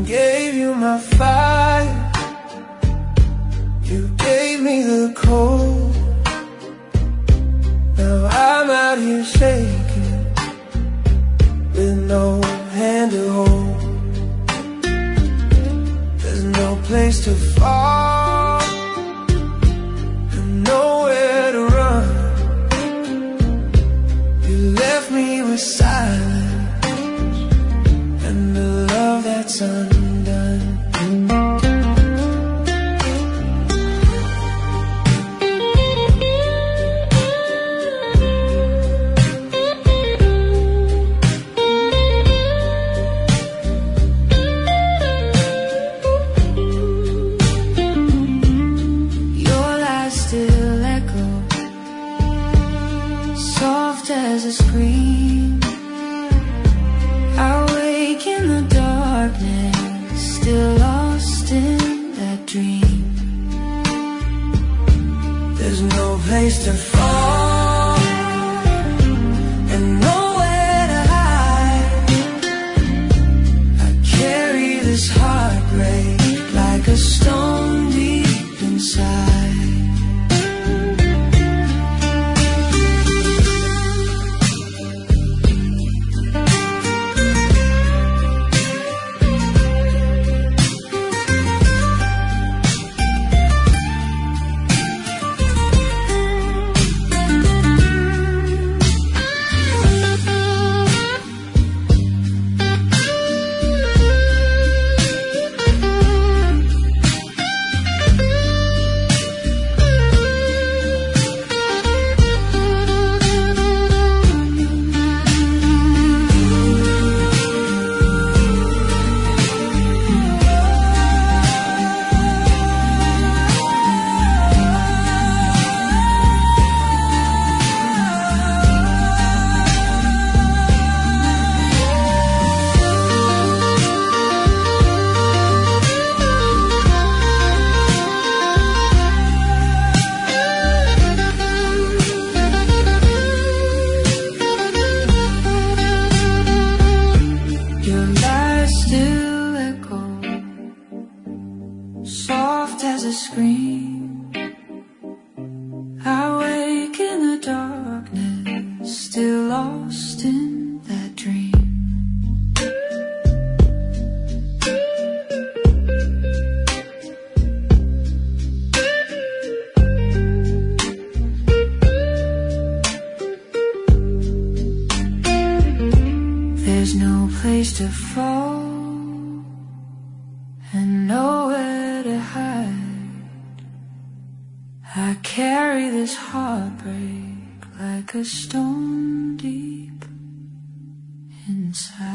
gave you my fire, you gave me the cold. Now I'm out here shaking, with no hand to hold. There's no place to fall, and nowhere to run. You left me with silence and the love that's undone. Soft as a scream, I wake in the darkness, still lost in that dream. There's no place to fall and nowhere to hide. I carry this heartbreak like a stone deep inside. Soft as a scream, I wake in the darkness, still lost in that dream. There's no place to fall and nowhere to hide. I carry this heartbreak like a stone deep inside.